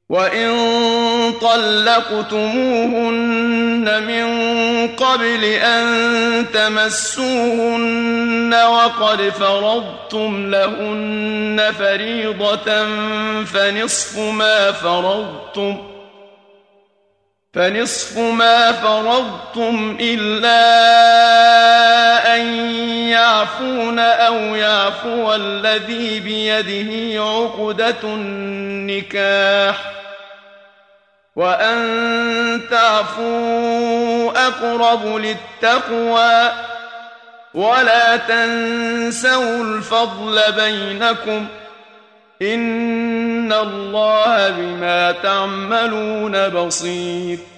وإن طلقتموهن من قبل أن تمسوهن وقد فرضتم لهن فريضة فنصف ما فرضتم إلا أن يعفون أو يعفو الذي بيده عقدة النكاح وأن تعفوا أقرب للتقوى ولا تنسوا الفضل بينكم إن الله بما تعملون بصير